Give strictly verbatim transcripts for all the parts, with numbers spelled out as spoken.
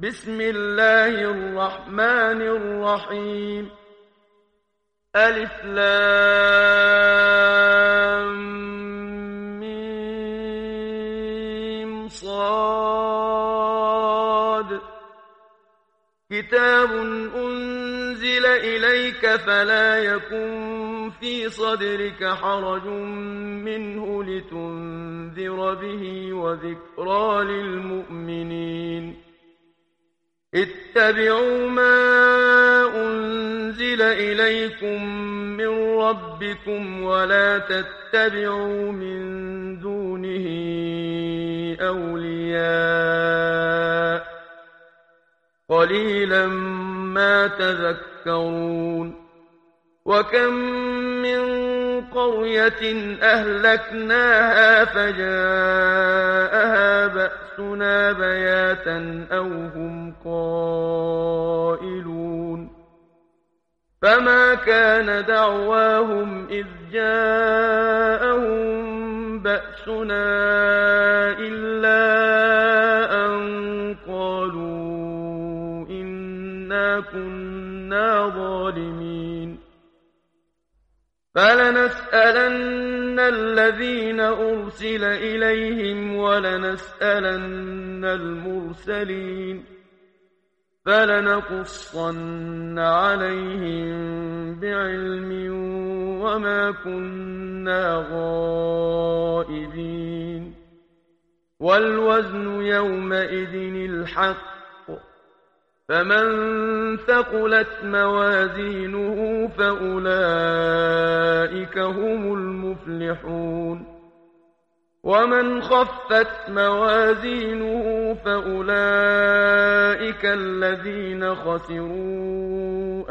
بسم الله الرحمن الرحيم. ألف لام ميم صاد. كتاب أنزل إليك فلا يكن في صدرك حرج منه لتنذر به وذكرى للمؤمنين. اتبعوا ما أنزل إليكم من ربكم ولا تتبعوا من دونه أولياء قليلا ما تذكرون. وكم من قرية أهلكناها فجاءها بأسنا بياتا أو هم قائلون. فما كان دعواهم إذ جاءهم بأسنا إلا أن قالوا إنا كنا ظالمين. فلنسألن الذين أرسل إليهم ولنسألن المرسلين. فلنقصن عليهم بعلم وما كنا غائبين. والوزن يومئذ الحق. فمن ثقلت موازينه فأولئك هم المفلحون. ومن خفت موازينه فأولئك الذين خسروا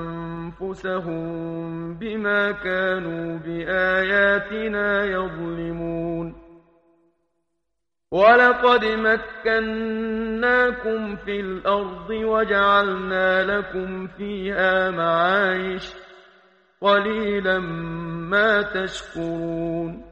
أنفسهم بما كانوا بآياتنا يظلمون. ولقد مكناكم في الأرض وجعلنا لكم فيها معايش قليلا ما تشكرون.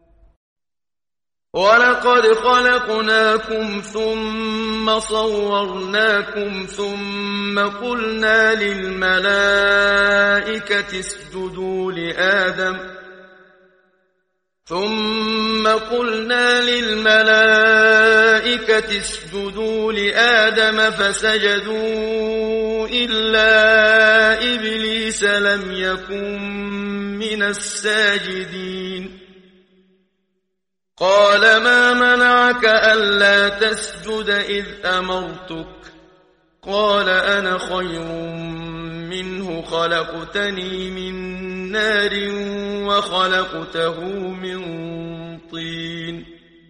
ولقد خلقناكم ثم صورناكم ثم قلنا للملائكة اسجدوا لآدم ثم قلنا للملائكة اسجدوا لآدم فسجدوا إلا إبليس لم يكن من الساجدين. قال ما منعك ألا تسجد إذ أمرتك؟ قال أنا خير منه خلقتني من نار وخلقته من طين.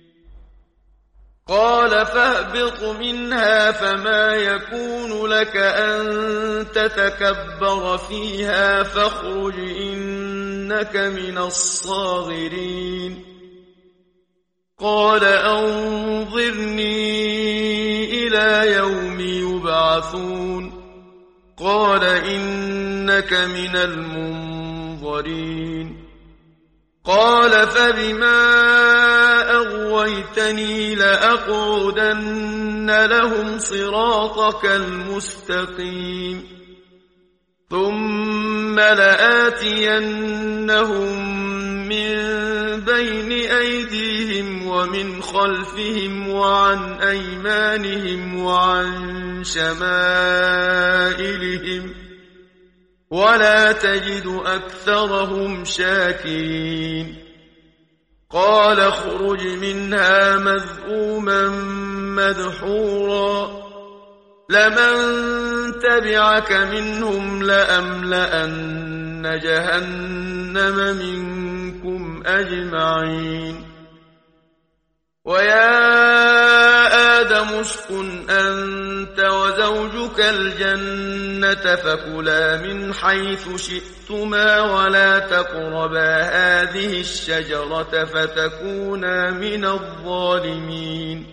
قال فاهبط منها فما يكون لك أن تتكبر فيها فاخرج إنك من الصاغرين. قال أنظرني إلى يوم يبعثون. قال إنك من المنظرين. قال فبما أغويتني لأقعدن لهم صراطك المستقيم ثم لآتينهم من بين أيديهم ومن خلفهم وعن أيمانهم وعن شمائلهم ولا تجد أكثرهم شاكرين. قال اخرج منها مذءوما مدحورا لمن تبعك منهم لأملأن جهنم منكم أجمعين. ويا آدم اسكن أنت وزوجك الجنة فكلا من حيث شئتما ولا تقربا هذه الشجرة فتكونا من الظالمين.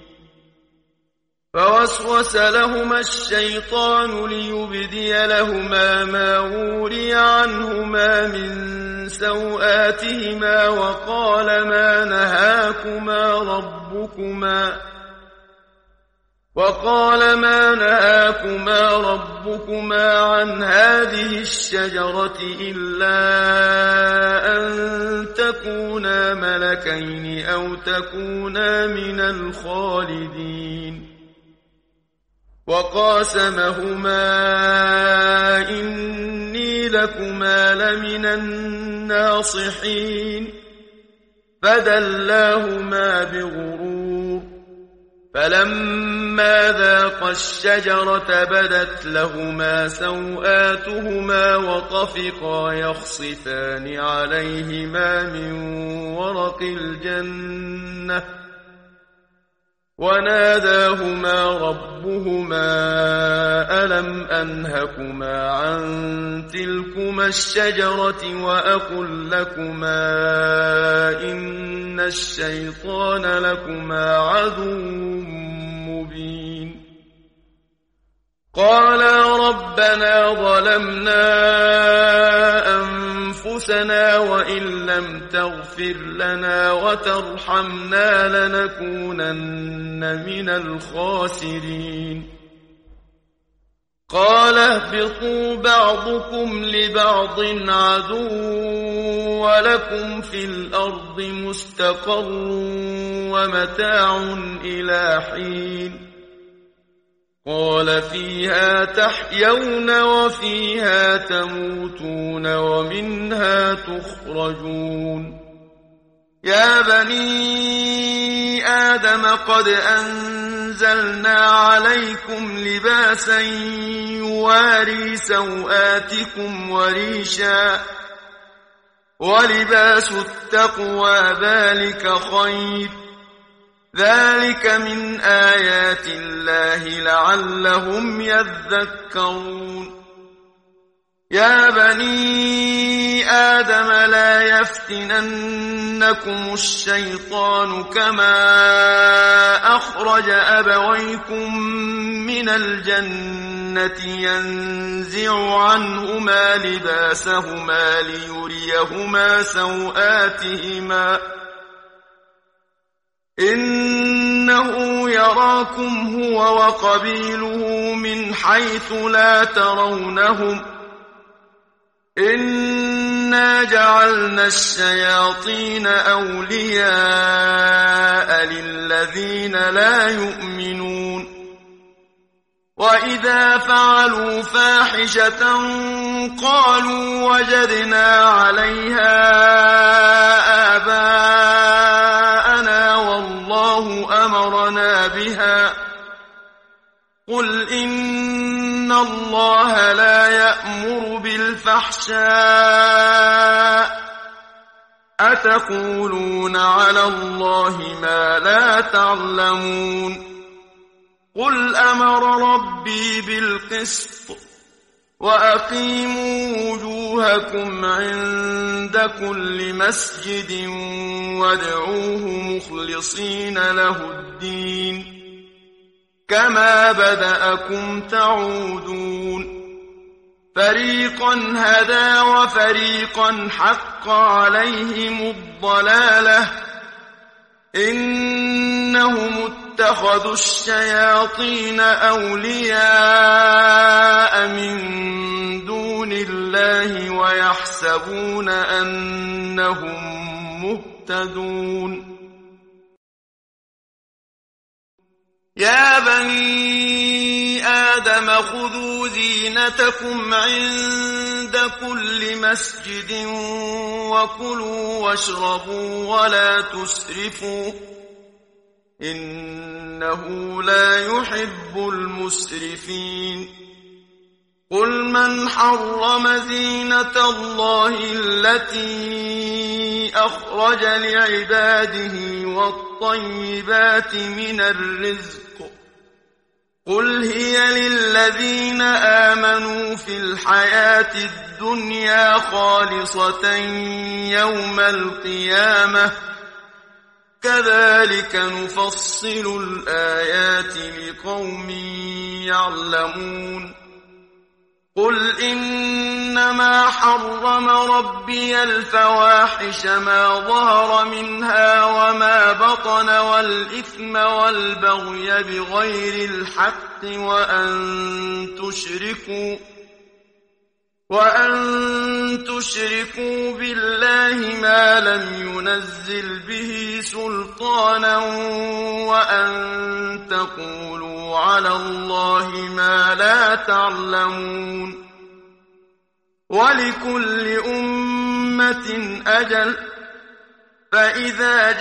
فوسوس لهما الشيطان ليبدي لهما ما وري عنهما من سوآتهما وقال ما نهاكما ربكما وقال ما نهاكما ربكما عن هذه الشجرة إلا أن تكونا ملكين أو تكونا من الخالدين وقاسمهما إني لكما لمن الناصحين فدلاهما بغرور فلما ذاقا الشجرة بدت لهما سوآتهما وطفقا يخصفان عليهما من ورق الجنة وناداهما ربهما ألم أنهكما عن تلكما الشجرة وأقل لكما إن الشيطان لكما عدو مبين قالا ربنا ظلمنا أنفسنا وإن لم تغفر لنا وترحمنا لنكونن من الخاسرين قال اهبطوا بعضكم لبعض عدو ولكم في الأرض مستقر ومتاع إلى حين قال فيها تحيون وفيها تموتون ومنها تخرجون يا بني آدم قد أنزلنا عليكم لباسا يواري سوآتكم وريشا ولباس التقوى ذلك خير ذلك من آيات الله لعلهم يذكرون يا بني آدم لا يفتننكم الشيطان كما أخرج أبويكم من الجنة ينزع عنهما لباسهما ليريهما سوآتهما إنه يراكم هو وقبيله من حيث لا ترونهم إنا جعلنا الشياطين أولياء للذين لا يؤمنون وإذا فعلوا فاحشة قالوا وجدنا عليها آباءنا والله أمرنا بها قل إن الله لا يأمر بالفحشاء أتقولون على الله ما لا تعلمون قل أمر ربي بالقسط وأقيموا وجوهكم عند كل مسجد وادعوه مخلصين له الدين كما بدأكم تعودون فريقا هدى وفريقا حق عليهم الضلالة إنهم اتخذوا الشياطين أولياء من دون الله ويحسبون أنهم مهتدون يا بني آدم خذوا زينتكم عند كل مسجد وكلوا واشربوا ولا تسرفوا إنه لا يحب المسرفين قل من حرم زينة الله التي أخرج لعباده والطيبات من الرزق قل هي للذين آمنوا في الحياة الدنيا خالصة يوم القيامة كذلك نفصل الآيات لقوم يعلمون قل إنما حرم ربي الفواحش ما ظهر منها وما بطن والإثم والبغي بغير الحق وأن تشركوا وأن تشركوا بالله ما لم ينزل به سلطانا وأن تقولوا على الله ما لا تعلمون ولكل أمة أجل فإذا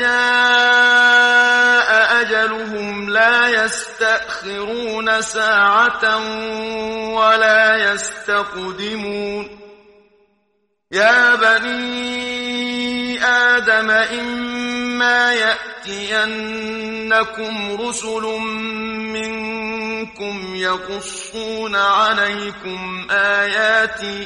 جاء أجلهم لا يستأخرون ساعة ولا يستقدمون يا بني آدم إما يأتينكم رسل منكم يقصون عليكم آياتي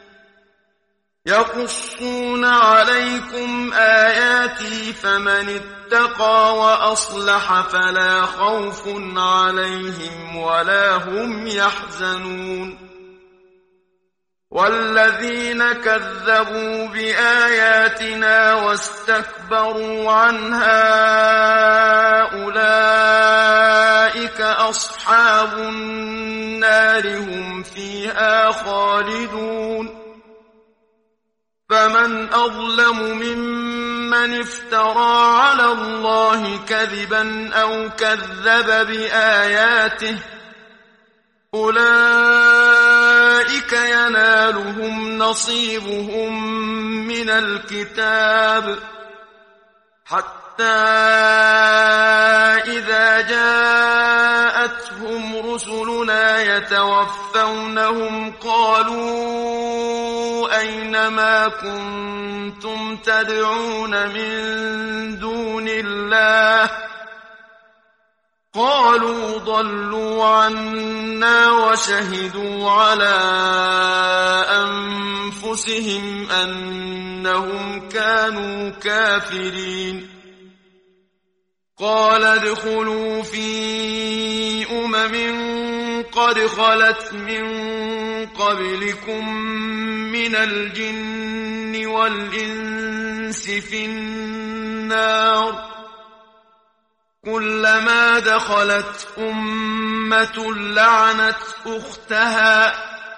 يقصون عليكم آياتي فمن اتقى وأصلح فلا خوف عليهم ولا هم يحزنون والذين كذبوا بآياتنا واستكبروا عنها أولئك أصحاب النار هم فيها خالدون فمن أظلم ممن افترى على الله كذبا أو كذب بآياته أولئك ينالهم نصيبهم من الكتاب حتى إذا جاءتهم رسلنا يتوفونهم قالوا أين ما كنتم تدعون من دون الله قالوا ضلوا عنا وشهدوا على أنفسهم أنهم كانوا كافرين قال ادخلوا في أمم قد خلت من قبلكم من الجن والإنس في النار كلما دخلت أمة لعنت أختها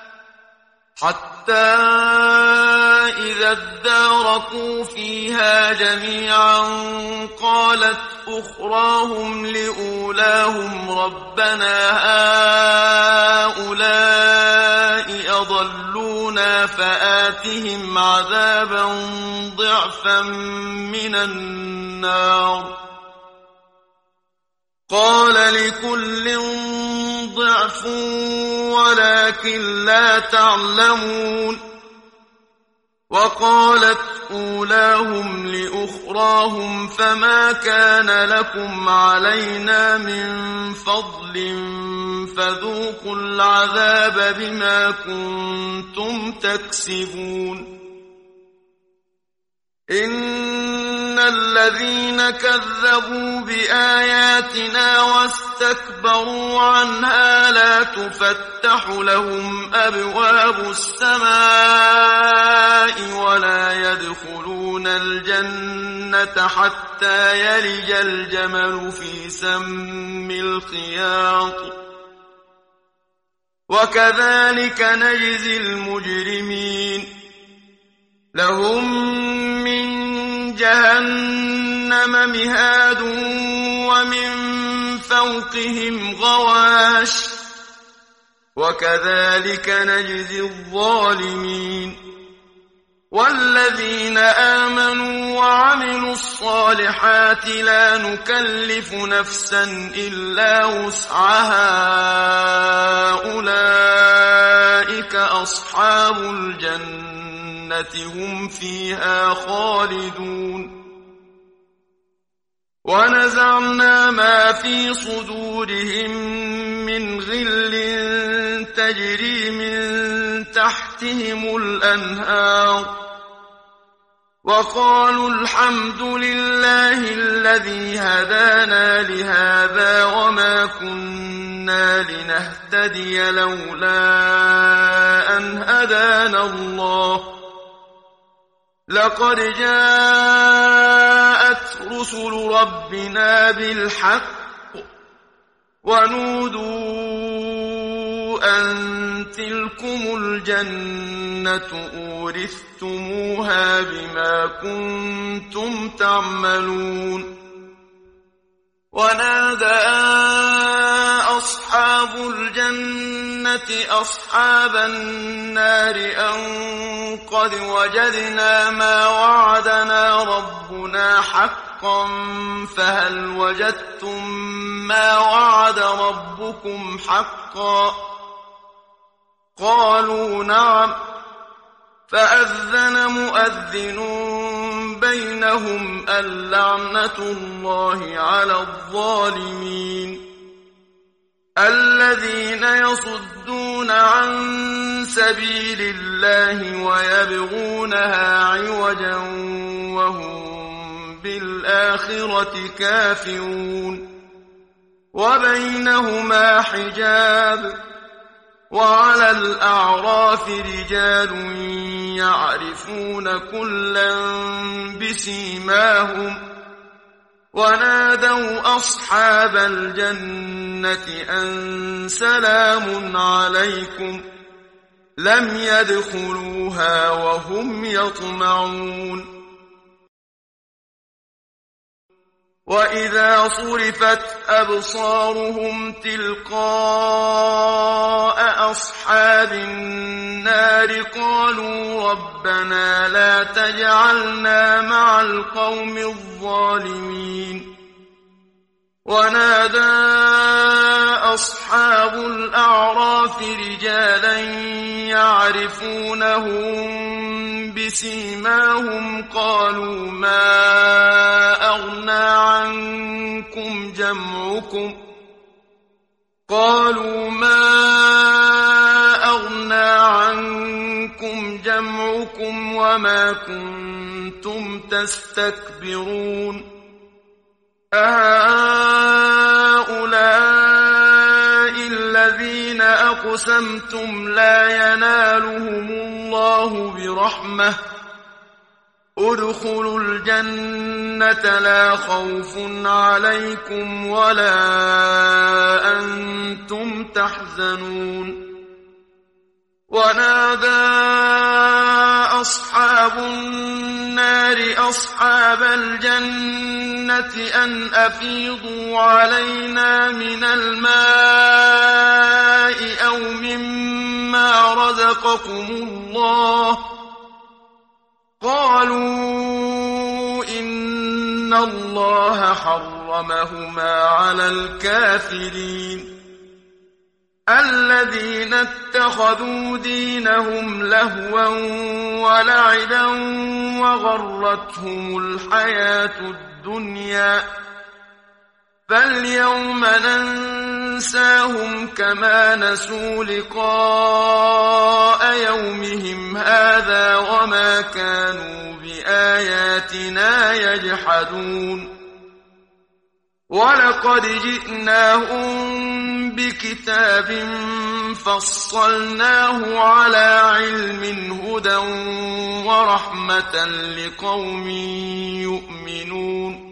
حتى إذا اداركوا فيها جميعا قالت أخراهم لأولاهم ربنا هؤلاء أضلونا فآتهم عذابا ضعفا من النار قال لكل ضعف ولكن لا تعلمون وقالت أولاهم لأخراهم فما كان لكم علينا من فضل فذوقوا العذاب بما كنتم تكسبون إن الذين كذبوا بآياتنا واستكبروا عنها لا تفتح لهم أبواب السماء ولا يدخلون الجنة حتى يلج الجمل في سم الخياط وكذلك نجزي المجرمين لهم من جهنم مهاد ومن فوقهم غواش وكذلك نجزي الظالمين والذين آمنوا وعملوا الصالحات لا نكلف نفسا إلا وسعها أولئك أصحاب الجنة هم فيها خالدون ونزعنا ما في صدورهم من غل تجري من تحتهم الأنهار وقالوا الحمد لله الذي هدانا لهذا وما كنا لنهتدي لولا أن هدانا الله لقد جاءت رسل ربنا بالحق ونودوا أن تلكم الجنة أورثتموها بما كنتم تعملون ونادى أصحاب الجنة أصحاب النار أن قد وجدنا ما وعدنا ربنا حقا فهل وجدتم ما وعد ربكم حقا قالوا نعم فأذن مؤذن بينهم اللعنة الله على الظالمين الذين يصدون عن سبيل الله ويبغونها عوجا وهم بالآخرة كافرون وبينهما حجاب وعلى الأعراف رجال يعرفون كلا بسيماهم ونادوا أصحاب الجنة أن سلام عليكم لم يدخلوها وهم يطمعون وإذا صرفت أبصارهم تلقاء أصحاب النار قالوا ربنا لا تجعلنا مع القوم الظالمين ونادى أصحاب الأعراف رجالا يعرفونهم بسيماهم قالوا ما أغنى عنكم جمعكم قالوا ما أغنى عنكم جمعكم وما كنتم تستكبرون أهؤلاء الذين أقسمتم لا ينالهم الله برحمة ادخلوا الجنة لا خوف عليكم ولا أنتم تحزنون ونادى أصحاب النار أصحاب الجنة أن أفيضوا علينا من الماء أو مما رزقكم الله قالوا إن الله حرمهما على الكافرين الذين اتخذوا دينهم لهوا ولعبا وغرتهم الحياة الدنيا فاليوم ننساهم كما نسوا لقاء يومهم هذا وما كانوا بآياتنا يجحدون ولقد جئناهم بكتاب فصلناه على علم هدى ورحمة لقوم يؤمنون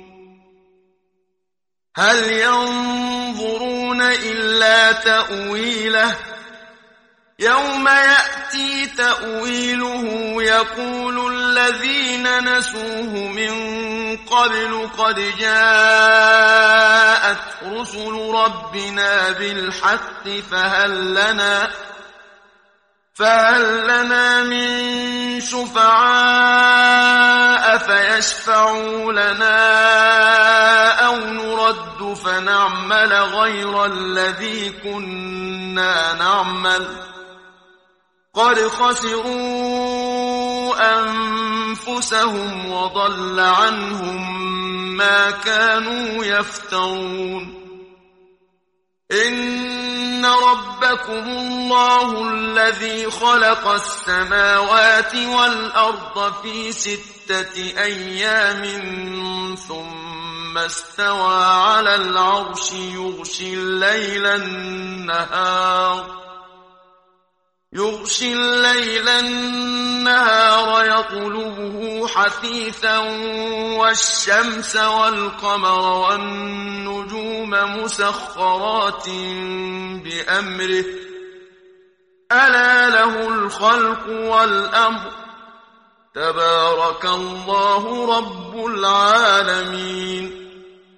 هل ينظرون إلا تأويله يوم يأتي تأويله يقول الذين نسوه من قبل قد جاءت رسل ربنا بالحق فهل لنا فهل لنا من شفعاء فيشفعوا لنا أو نرد فنعمل غير الذي كنا نعمل قد خسروا أنفسهم وضل عنهم ما كانوا يفترون إن ربكم الله الذي خلق السماوات والأرض في ستة أيام ثم استوى على العرش يغشي الليل النهار يغشي الليل النهار يطلبه حثيثا والشمس والقمر والنجوم مسخرات بأمره ألا له الخلق والأمر تبارك الله رب العالمين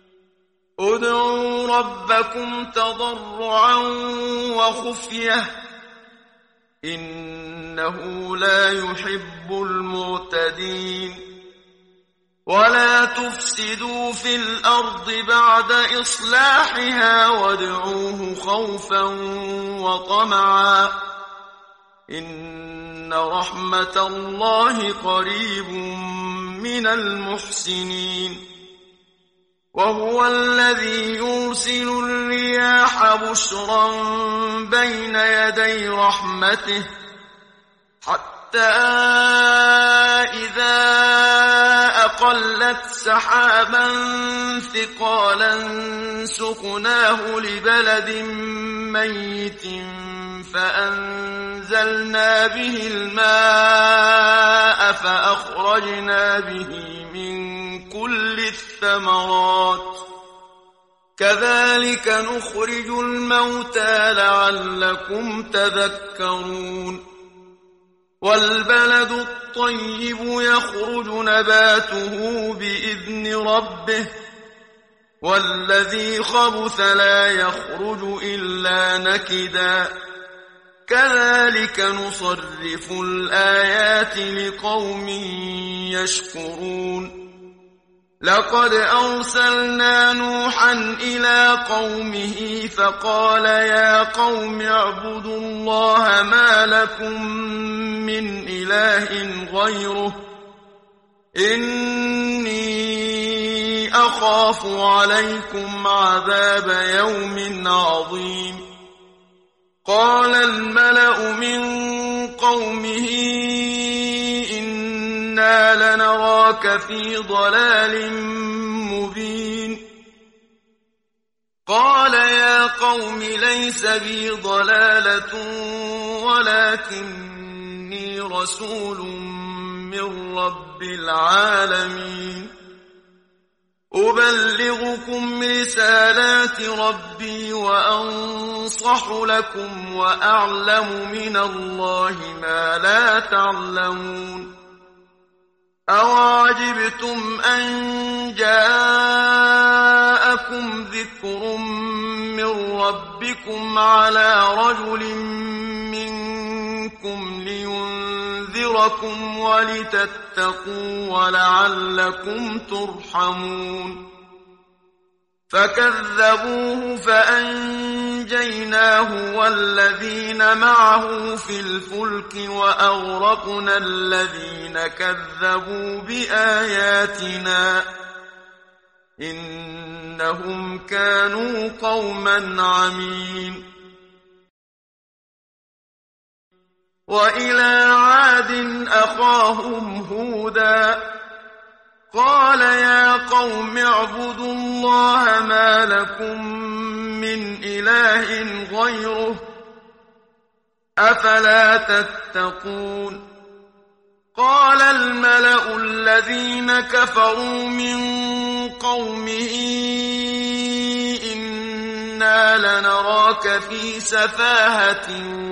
ادعوا ربكم تضرعا وخفية إنه لا يحب المعتدين ولا تفسدوا في الأرض بعد إصلاحها وادعوه خوفا وطمعا إن رحمة الله قريب من المحسنين وهو الذي يرسل الرياح بشرا بين يدي رحمته حتى إذا أقلت سحابا ثقالا سقناه لبلد ميت فأنزلنا به الماء فأخرجنا به من كل الثمرات كذلك نخرج الموتى لعلكم تذكرون والبلد الطيب يخرج نباته بإذن ربه والذي خبث لا يخرج إلا نكدا كذلك نصرف الآيات لقوم يشكرون لقد أرسلنا نوحا إلى قومه فقال يا قوم اعبدوا الله ما لكم من إله غيره إني أخاف عليكم عذاب يوم عظيم قال الملأ من قومه إنا لنراك في ضلال مبين قال يا قوم ليس بي ضلالة ولكني رسول من رب العالمين أبلغكم رسالات ربي وأنصح لكم وأعلم من الله ما لا تعلمون أوعجبتم أن جاءكم ذكر من ربكم على رجل منكم لينذركم ولتتقوا ولعلكم ترحمون فكذبوه فأنجيناه والذين معه في الفلك وأغرقنا الذين كذبوا بآياتنا إنهم كانوا قوما عمين وإلى عاد أخاهم هودا قال يا قوم اعبدوا الله ما لكم من إله غيره أفلا تتقون قال الملأ الذين كفروا من قومه إنا لنراك في سفاهة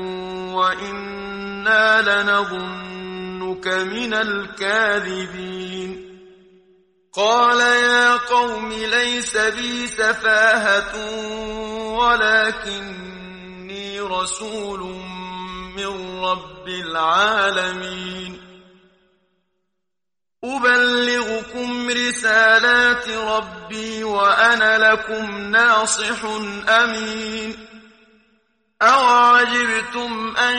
وإنا لنظنك من الكاذبين قال يا قوم ليس بي سفاهة ولكني رسول من رب العالمين أبلغكم رسالات ربي وأنا لكم ناصح أمين أوعجبتم أن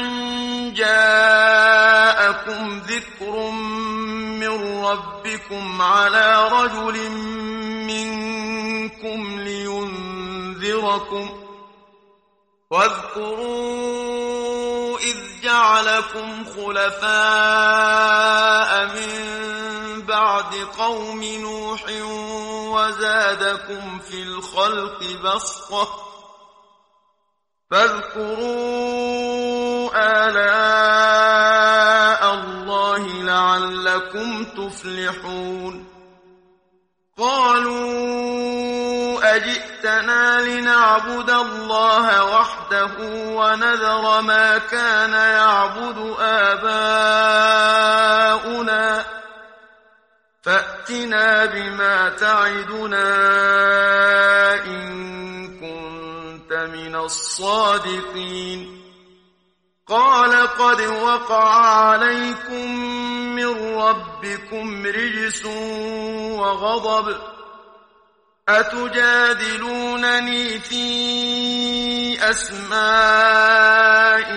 جاءكم ذكر من ربكم على رجل منكم لينذركم واذكروا إذ جعلكم خلفاء من بعد قوم نوح وزادكم في الخلق بسطة فاذكروا آلاء الله لعلكم تفلحون قالوا أجئتنا لنعبد الله وحده ونذر ما كان يعبد آباؤنا فأتنا بما تعدنا إن كنت من الصادقين قال قد وقع عليكم من ربكم رجس وغضب أتجادلونني في أسماء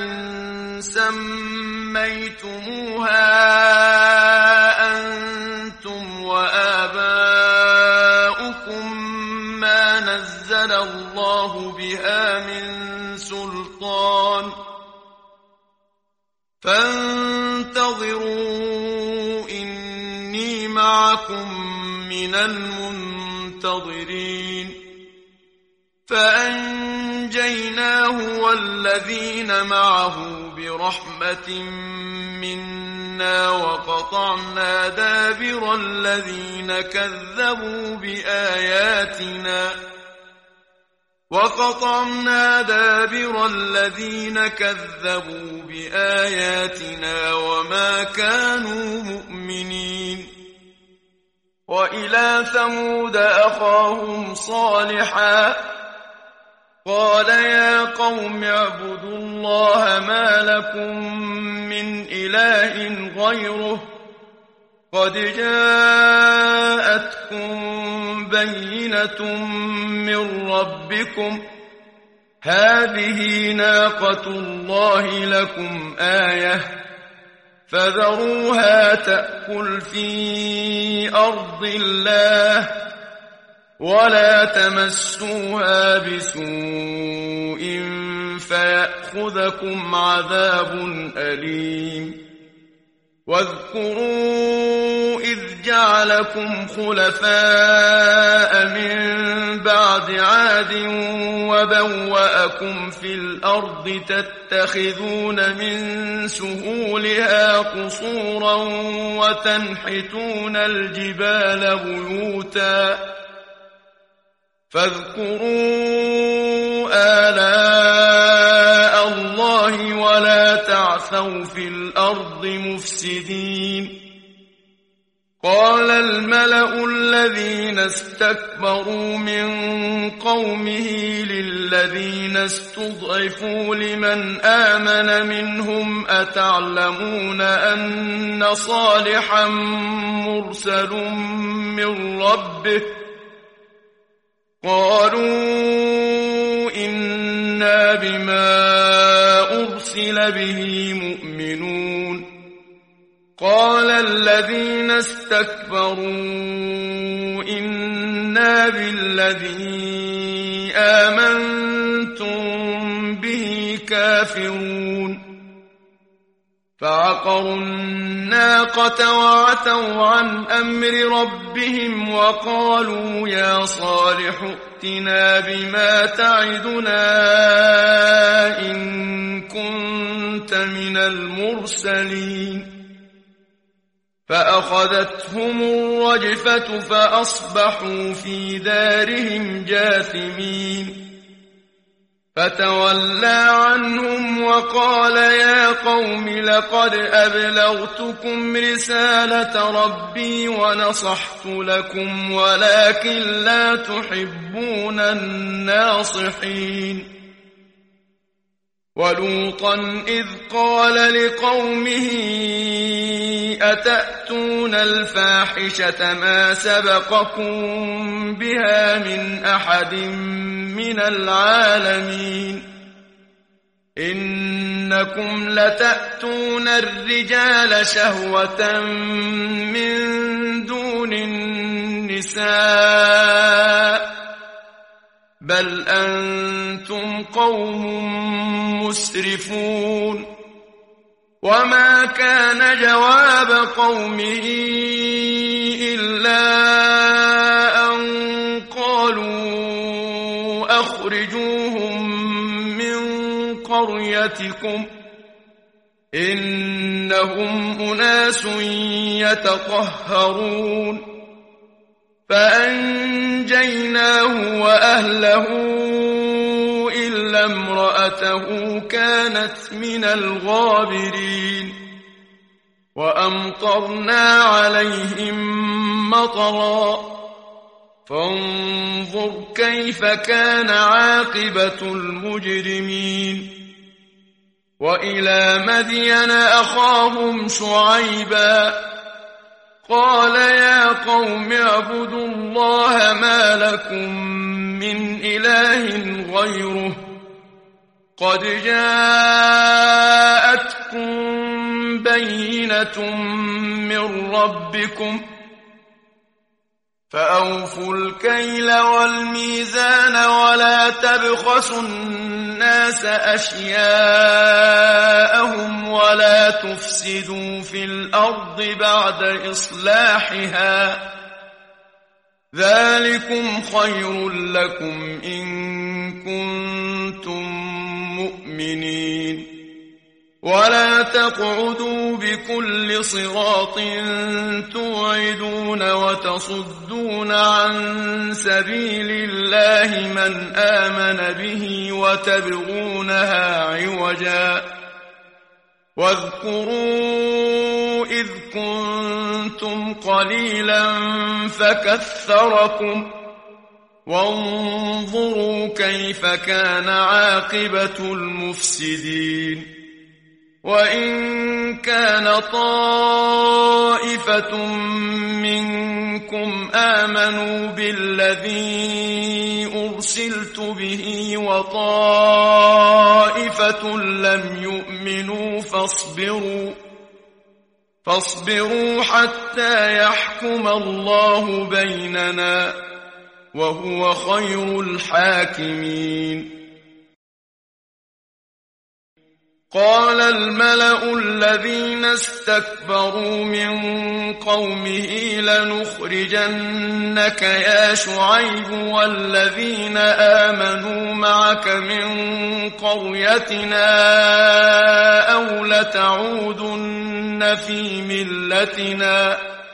سميتموها أنتم وآباؤكم ما نزل الله بها من سلطان فانتظروا إني معكم من المنتظرين فأنجيناه والذين معه برحمة منا وقطعنا دابر الذين كذبوا بآياتنا وقطعنا دابر الذين كذبوا بآياتنا وما كانوا مؤمنين وإلى ثمود أخاهم صالحا قال يا قوم اعبدوا الله ما لكم من إله غيره قد جاءتكم بينة من ربكم هذه ناقة الله لكم آية فذروها تأكل في أرض الله ولا تمسوها بسوء فيأخذكم عذاب أليم واذكروا إذ جعلكم خلفاء من بعد عاد وبوأكم في الأرض تتخذون من سهولها قصورا وتنحتون الجبال بيوتا فاذكروا آلاء الله ولا تعثوا في الأرض مفسدين قال الملأ الذين استكبروا من قومه للذين استضعفوا لمن آمن منهم أتعلمون أن صالحا مرسل من ربه قالوا إنا بما أرسل به مؤمنون قال الذين استكبروا إنا بالذي آمنتم به كافرون فعقروا الناقة وعتوا عن أمر ربهم وقالوا يا صالح ائتنا بما تعدنا إن كنت من المرسلين فأخذتهم الرجفة فأصبحوا في دارهم جاثمين فتولى عنهم وقال يا قوم لقد أبلغتكم رسالة ربي ونصحت لكم ولكن لا تحبون الناصحين ولوطا إذ قال لقومه أتأتون الفاحشة ما سبقكم بها من أحد من العالمين إنكم لتأتون الرجال شهوة من دون النساء بل أنتم قوم مسرفون وما كان جواب قومه إلا أن قالوا أخرجوهم من قريتكم إنهم أناس يتطهرون فأنجيناه وأهله إلا امرأته كانت من الغابرين وأمطرنا عليهم مطرا فانظر كيف كان عاقبة المجرمين وإلى مدين أخاهم شعيبا قال يا قوم اعبدوا الله ما لكم من إله غيره قد جاءتكم بينة من ربكم فأوفوا الكيل والميزان ولا تبخسوا الناس أشياءهم ولا تفسدوا في الأرض بعد إصلاحها ذلكم خير لكم إن كنتم مؤمنين ولا تقعدوا بكل صراط توعدون وتصدون عن سبيل الله من آمن به وتبغونها عوجا واذكروا إذ كنتم قليلا فكثركم وانظروا كيف كان عاقبة المفسدين وإن كان طائفة منكم آمنوا بالذي أرسلت به وطائفة لم يؤمنوا فاصبروا فاصبروا حتى يحكم الله بيننا وهو خير الحاكمين قال الملأ الذين استكبروا من قومه لنخرجنك يا شعيب والذين آمنوا معك من قريتنا أو لتعودن في ملتنا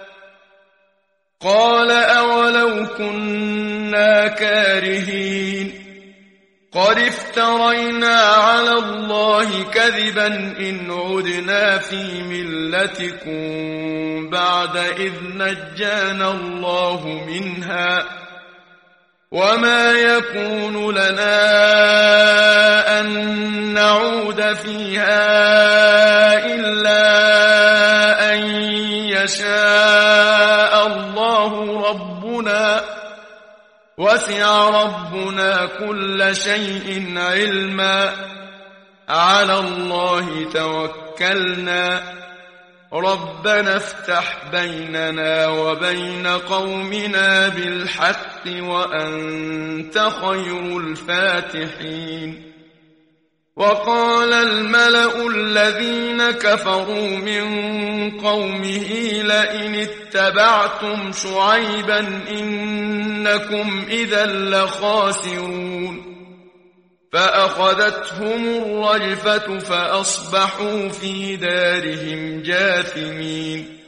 قال أولو كنا كارهين قد افترينا على الله كذبا إن عدنا في ملتكم بعد إذ نجانا الله منها وما يكون لنا أن نعود فيها إلا أن يشاء الله ربنا وسع ربنا كل شيء علما على الله توكلنا ربنا افتح بيننا وبين قومنا بالحق وأنت خير الفاتحين وقال الملأ الذين كفروا من قومه لئن اتبعتم شعيبا إنكم إذا لخاسرون فأخذتهم الرجفة فأصبحوا في دارهم جاثمين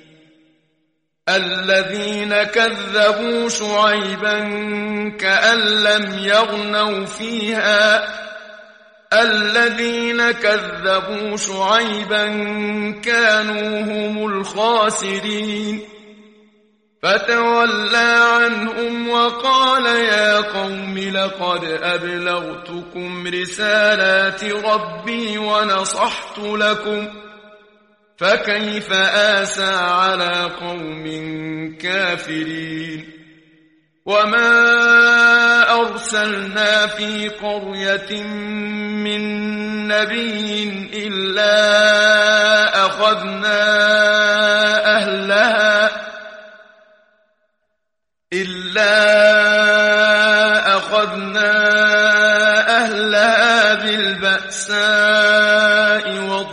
الذين كذبوا شعيبا كأن لم يغنوا فيها الذين كذبوا شعيبا كانوا هم الخاسرين فتولى عنهم وقال يا قوم لقد أبلغتكم رسالات ربي ونصحت لكم فكيف آسى على قوم كافرين وما أرسلنا في قرية من نبي إلا أخذنا أهلها إلا أخذنا بالبأساء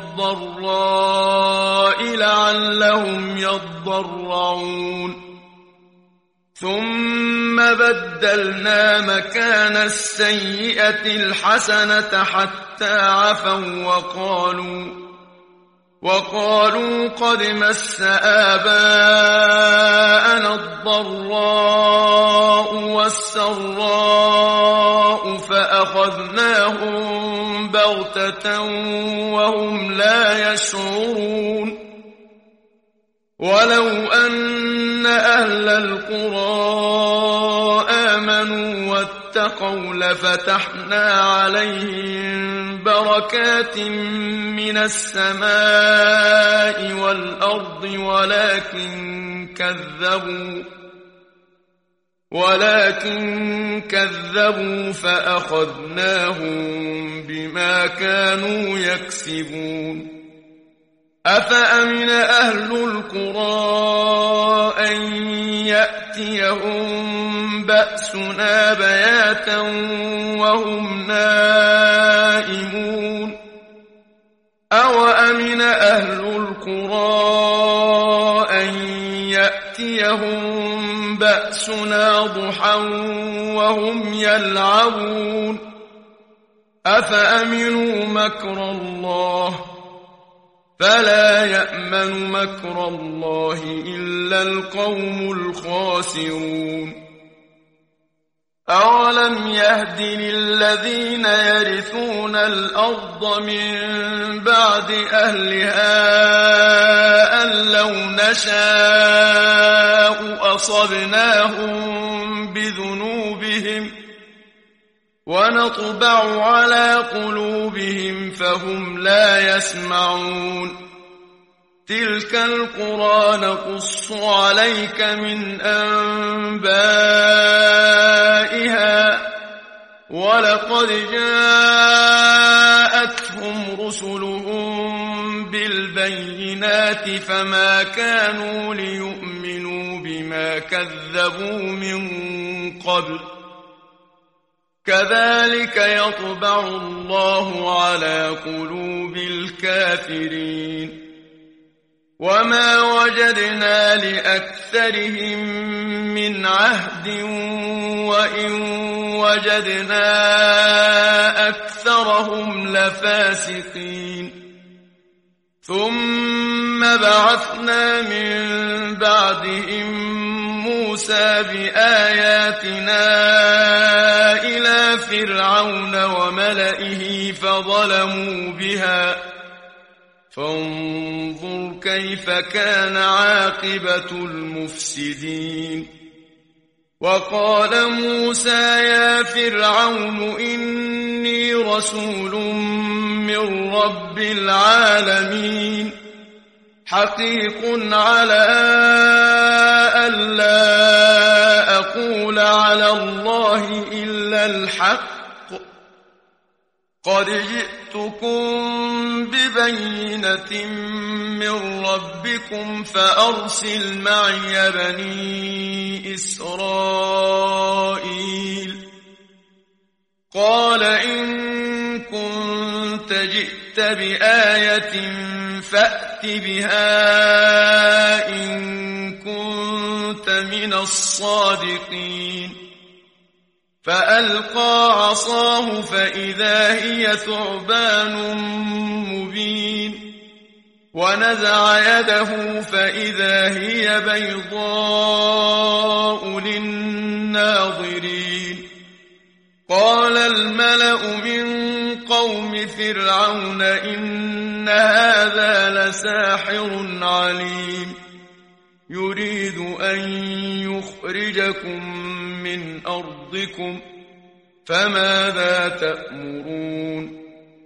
والضراء لعلهم يضرعون ثم بدلنا مكان السيئة الحسنة حتى عفوا وقالوا وقالوا قد مس آباءنا الضراء والسراء فأخذناهم بغتة وهم لا يشعرون ولو أن أهل القرى آمنوا واتقوا لفتحنا عليهم بركات من السماء والأرض ولكن كذبوا ولكن كذبوا فأخذناهم بما كانوا يكسبون أفأمن أهل القرى أن يأتيهم بأسنا بياتا وهم نائمون أوأمن أهل القرى أن يأتيهم بأسنا ضحى وهم يلعبون أفأمنوا مكر الله فلا يأمن مكر الله إلا القوم الخاسرون أولم يهد للذين يرثون الأرض من بعد أهلها أن لو نشاء أصبناهم بذنوبهم ونطبع على قلوبهم فهم لا يسمعون تلك القرى نقص عليك من أنبائها ولقد جاءتهم رسلهم بالبينات فما كانوا ليؤمنوا بما كذبوا من قبل كذلك يطبع الله على قلوب الكافرين وما وجدنا لأكثرهم من عهد وإن وجدنا أكثرهم لفاسقين ثم بعثنا من بعدهم موسى بآياتنا إلى فرعون وملئه فظلموا بها فانظر كيف كان عاقبة المفسدين وقال موسى يا فرعون إني رسول من رب العالمين حقيق على ألا أقول على الله إلا الحق قد جئتكم ببينة من ربكم فأرسل معي بني إسرائيل قال إن كنت جئت بآية فأت بها إن كنت من الصادقين فألقى عصاه فإذا هي ثعبان مبين ونزع يده فإذا هي بيضاء للناظرين قال الملأ من قوم فرعون إن هذا لساحر عليم يريد أن يخرجكم من أرضكم فماذا تأمرون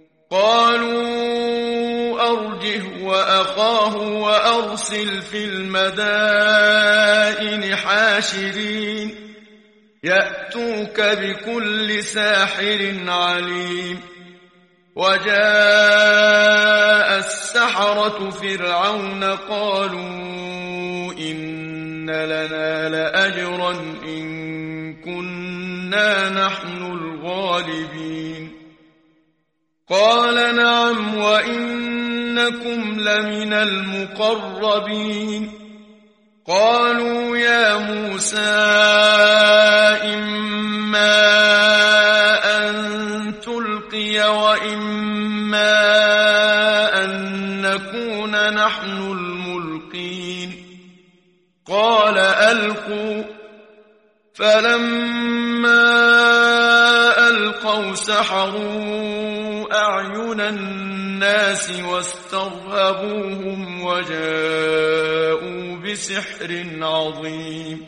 قالوا أرجه وأخاه وأرسل في المدائن حاشرين يأتوك بكل ساحر عليم وجاء السحرة فرعون قالوا إن لنا لأجرا إن كنا نحن الغالبين قال نعم وإنكم لمن المقربين قالوا يا موسى إما أن تلقي وإما أن نكون نحن الملقين قال ألقوا فلما ألقوا سحروا أعين الناس واسترهبوهم وجاءوا بسحر عظيم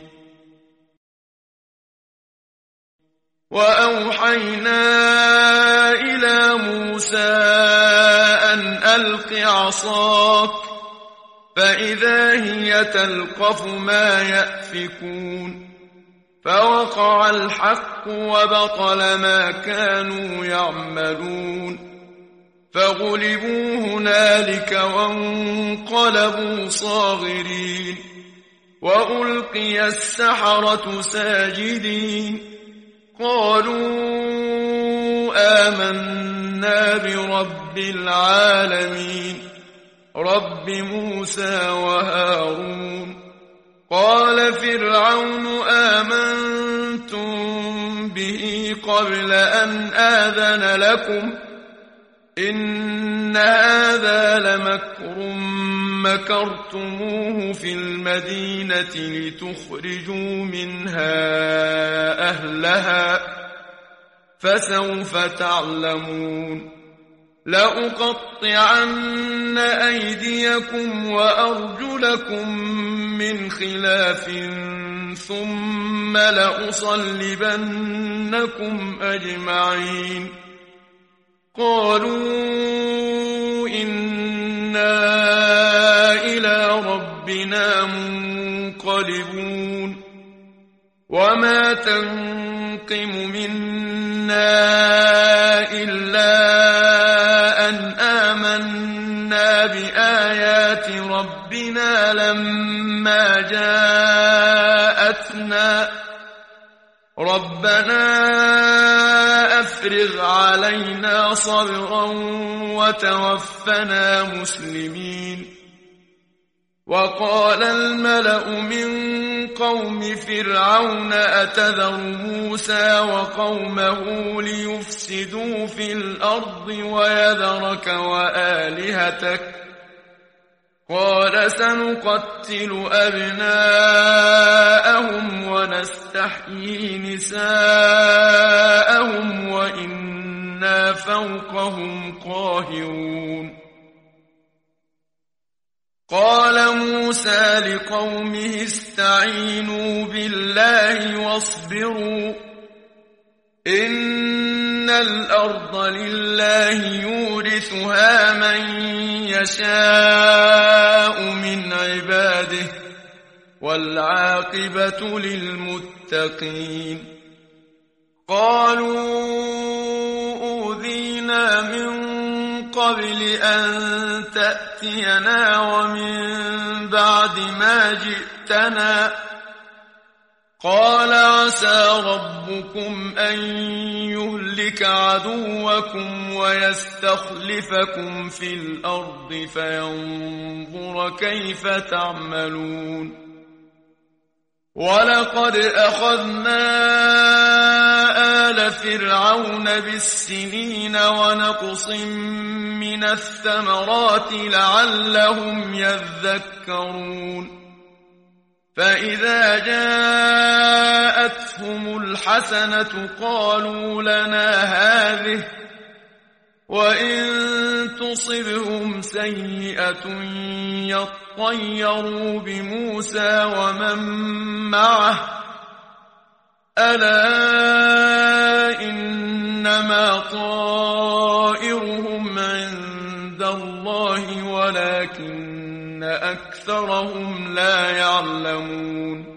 وأوحينا إلى موسى أن ألق عصاك فإذا هي تلقف ما يأفكون فوقع الحق وبطل ما كانوا يعملون فغلبوا هنالك وانقلبوا صاغرين وألقي السحرة ساجدين قالوا آمنا برب العالمين رب موسى وهارون قال فرعون آمنتم به قبل أن آذن لكم إن هذا لمكر مكرتموه في المدينة لتخرجوا منها أهلها فسوف تعلمون لأقطعن أيديكم وأرجلكم من خلاف ثم لأصلبنكم أجمعين قالوا إنا إلى ربنا منقلبون وما تنقم منا إلا أن آمنا بآيات ربنا لما جاءتنا ربنا أفرغ علينا صبرا وتوفنا مسلمين وقال الملأ من قوم فرعون أتذر موسى وقومه ليفسدوا في الأرض ويذرك وآلهتك قال سنقتل أبناءهم ونستحيي نساءهم وإنا فوقهم قاهرون قال موسى لقومه استعينوا بالله واصبروا إن الأرض لله يورثها من يشاء من عباده والعاقبة للمتقين قالوا أوذينا من قبل أن تأتينا ومن بعد ما جئتنا قال عسى ربكم أن يهلك عدوكم ويستخلفكم في الأرض فينظر كيف تعملون ولقد أخذنا آل فرعون بالسنين ونقص من الثمرات لعلهم يذكرون فإذا جاءتهم الحسنة قالوا لنا هذه وإن تصبهم سيئة يطيروا بموسى ومن معه ألا إنما طائرهم عند الله ولكن أكثرهم لا يعلمون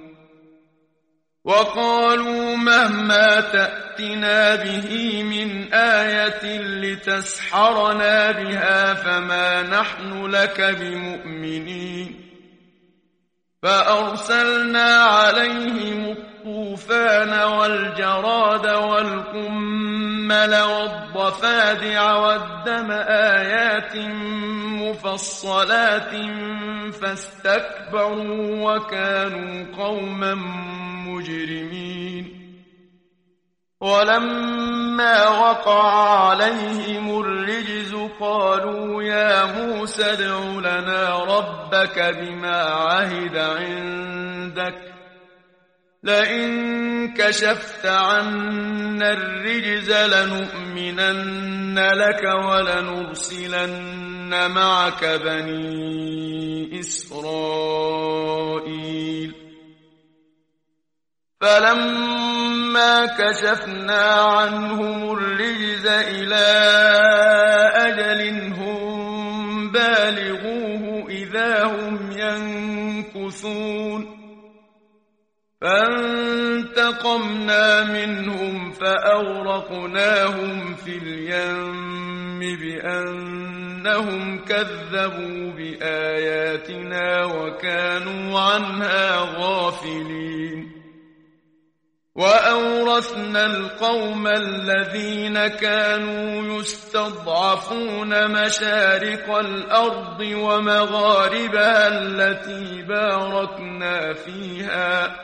وقالوا مهما تأتنا به من آية لتسحرنا بها فما نحن لك بمؤمنين فأرسلنا عليهم الطوفان والجراد والقمل والضفادع والدم آيات مفصلات فاستكبروا وكانوا قوما مجرمين ولما وقع عليهم الرجز قالوا يا موسى ادع لنا ربك بما عهد عندك لئن كشفت عنا الرجز لنؤمنن لك ولنرسلن معك بني إسرائيل فلما كشفنا عنهم الرجز إلى أجل هم بالغوه إذا هم ينكثون فانتقمنا منهم فأغرقناهم في اليم بأنهم كذبوا بآياتنا وكانوا عنها غافلين وأورثنا القوم الذين كانوا يستضعفون مشارق الأرض ومغاربها التي باركنا فيها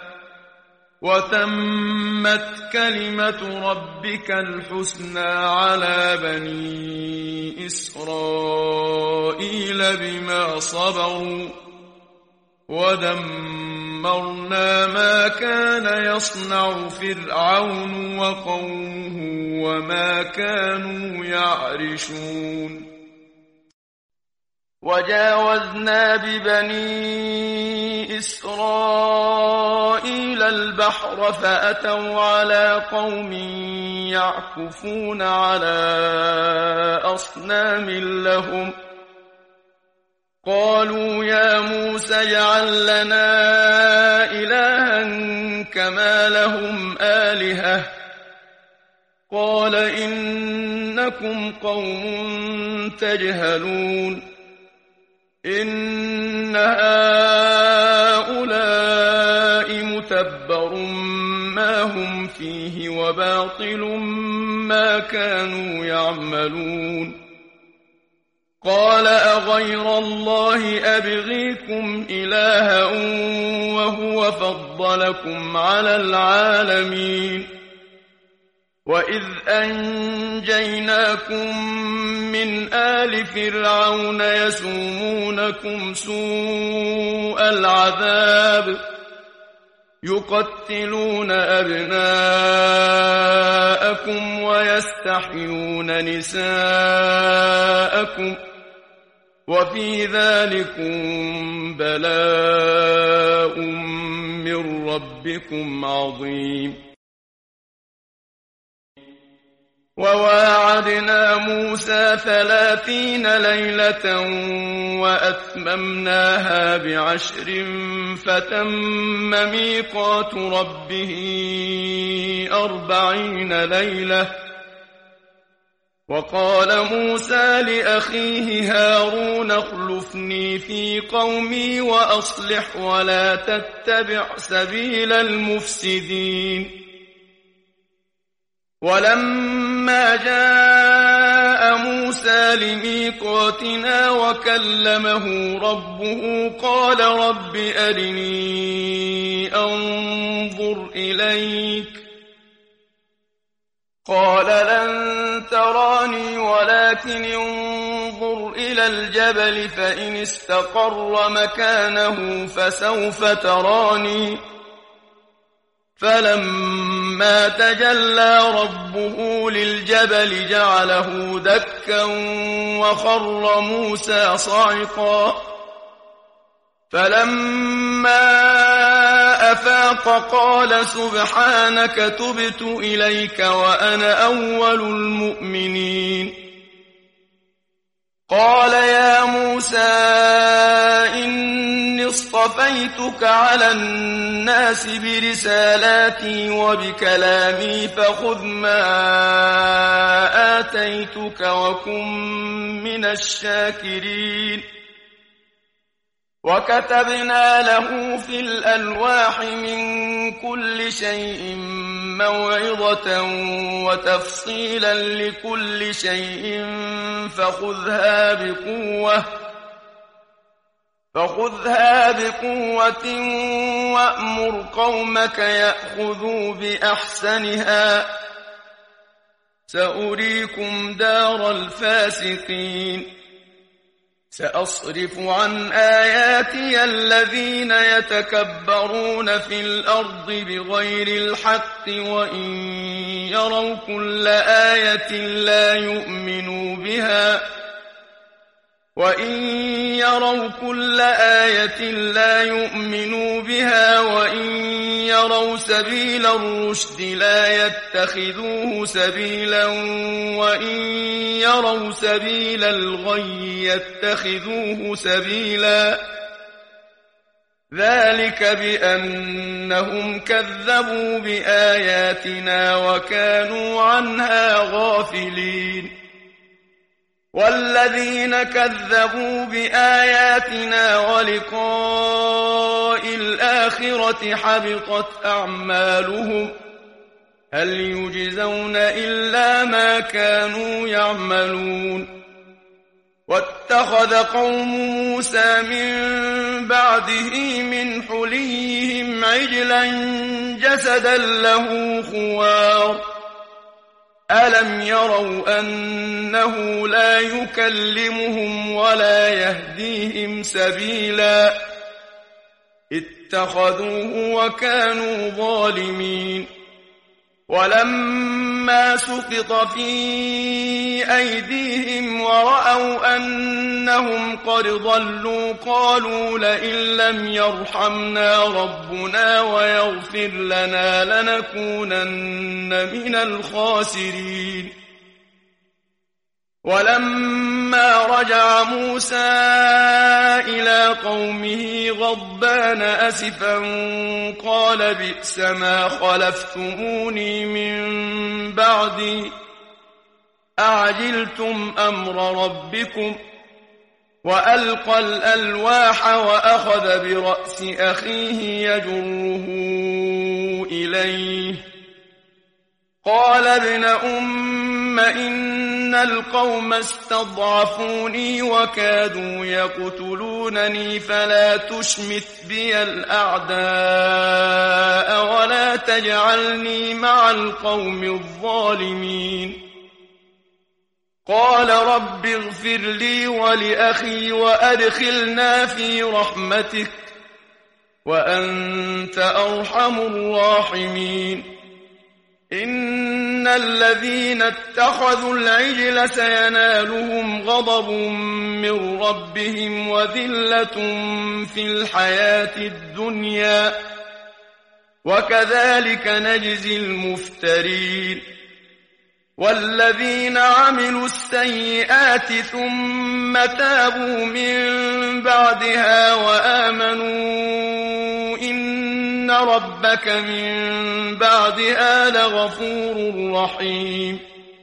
وتمت كلمة ربك الحسنى على بني إسرائيل بما صبروا ودمرنا ما كان يصنع فرعون وقومه وما كانوا يعرشون وجاوزنا ببني إسرائيل البحر فأتوا على قوم يعكفون على أصنام لهم قالوا يا موسى اجعل لنا إلها كما لهم آلهة قال إنكم قوم تجهلون إن هؤلاء متبر ما هم فيه وباطل ما كانوا يعملون قال أغير الله أبغيكم إلها وهو فضلكم على العالمين وإذ أنجيناكم من آل فرعون يسومونكم سوء العذاب يقتلون أبناءكم ويستحيون نساءكم وفي ذلكم بلاء من ربكم عظيم وواعدنا موسى ثلاثين ليلة وأتممناها بعشر فتم ميقات ربه أربعين ليلة وقال موسى لأخيه هارون اخلفني في قومي وأصلح ولا تتبع سبيل المفسدين ولما جاء موسى لميقاتنا وكلمه ربه قال رب أرني أنظر إليك قال لن تراني ولكن انظر إلى الجبل فإن استقر مكانه فسوف تراني فلما تجلى ربه للجبل جعله دكا وخر موسى صعقا فلما أفاق قال سبحانك تبت إليك وأنا أول المؤمنين قال يا موسى إني اصطفيتك على الناس برسالاتي وبكلامي فخذ ما آتيتك وكن من الشاكرين وكتبنا له في الألواح من كل شيء موعظة وتفصيلا لكل شيء فخذها بقوة فخذها بقوة وأمر قومك يأخذوا بأحسنها سأريكم دار الفاسقين سأصرف عن آياتي الذين يتكبرون في الأرض بغير الحق وإن يروا كل آية لا يؤمنوا بها وإن يروا كل آية لا يؤمنوا بها وإن يروا سبيل الرشد لا يتخذوه سبيلا وإن يروا سبيل الغي يتخذوه سبيلا ذلك بأنهم كذبوا بآياتنا وكانوا عنها غافلين والذين كذبوا بآياتنا ولقاء الآخرة حبطت أعمالهم هل يجزون إلا ما كانوا يعملون واتخذ قوم موسى من بعده من حليهم عجلا جسدا له خوار ألم يروا أنه لا يكلمهم ولا يهديهم سبيلا اتخذوه وكانوا ظالمين ولما سقط في أيديهم ورأوا أنهم قد ضلوا قالوا لئن لم يرحمنا ربنا ويغفر لنا لنكونن من الخاسرين ولما رجع موسى إلى قومه غضبان أسفا قال بئس ما خلفتموني من بعدي أعجلتم أمر ربكم وألقى الألواح وأخذ برأس أخيه يجره إليه قال ابن أم إن القوم استضعفوني وكادوا يقتلونني فلا تشمت بي الأعداء ولا تجعلني مع القوم الظالمين قال رب اغفر لي ولأخي وأدخلنا في رحمتك وأنت أرحم الراحمين إن الذين اتخذوا العجل سينالهم غضب من ربهم وذلة في الحياة الدنيا وكذلك نجزي المفترين والذين عملوا السيئات ثم تابوا من بعدها وآمنوا إن ربك من بعدها لغفور رحيم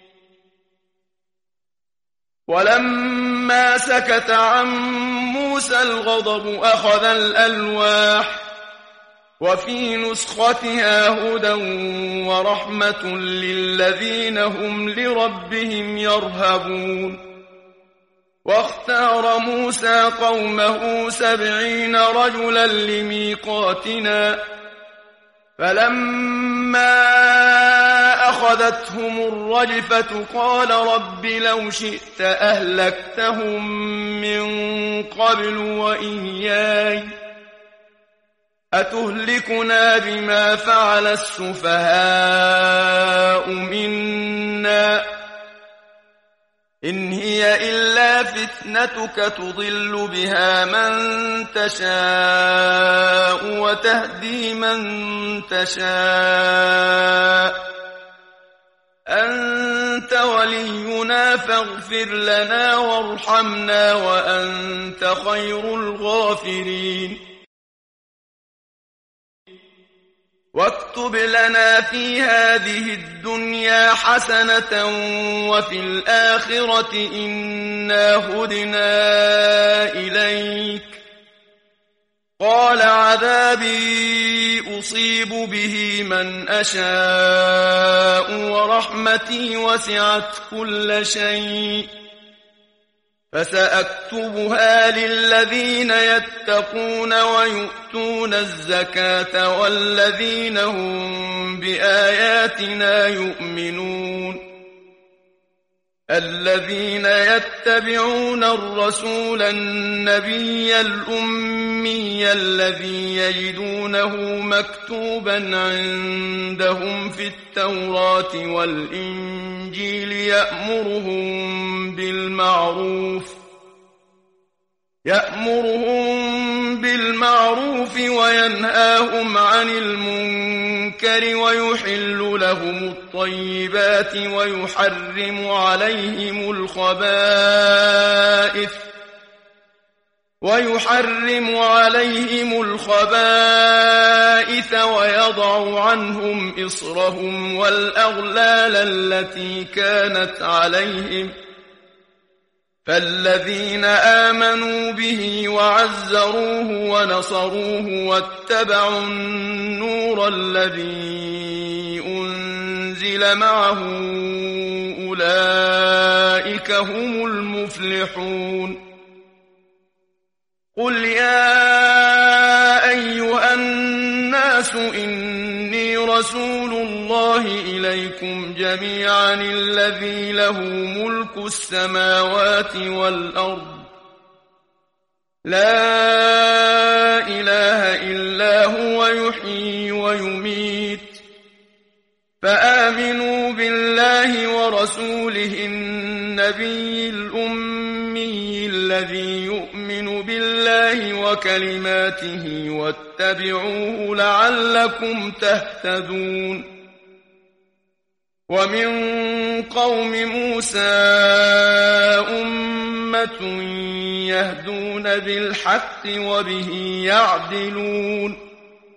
ولما سكت عن موسى الغضب أخذ الألواح وفي نسختها هدى ورحمة للذين هم لربهم يرهبون واختار موسى قومه سبعين رجلا لميقاتنا فلما أخذتهم الرجفة قال رب لو شئت أهلكتهم من قبل وإياي أتهلكنا بما فعل السفهاء منا إن هي إلا فتنتك تضل بها من تشاء وتهدي من تشاء أنت ولينا فاغفر لنا وارحمنا وأنت خير الغافرين واكتب لنا في هذه الدنيا حسنة وفي الآخرة إنا هدنا إليك قال عذابي أصيب به من أشاء ورحمتي وسعت كل شيء فسأكتبها للذين يتقون ويؤتون الزكاة والذين هم بآياتنا يؤمنون الذين يتبعون الرسول النبي الأمي الذي يجدونه مكتوبا عندهم في التوراة والإنجيل يأمرهم بالمعروف يأمرهم بالمعروف وينهاهم عن المنكر ويحل لهم الطيبات ويحرم عليهم الخبائث ويحرم عليهم الخبائث ويضع عنهم إصرهم والأغلال التي كانت عليهم فالذين آمنوا به وعزروه ونصروه واتبعوا النور الذي أنزل معه أولئك هم المفلحون قل يا أيها الناس إني رسول الله إليكم جميعا الذي له ملك السماوات والأرض لا إله إلا هو يحيي ويميت فآمنوا بالله ورسوله النبي الأمي الذي يؤمن بالله وكلماته واتبعوه لعلكم تهتدون ومن قوم موسى أمة يهدون بالحق وبه يعدلون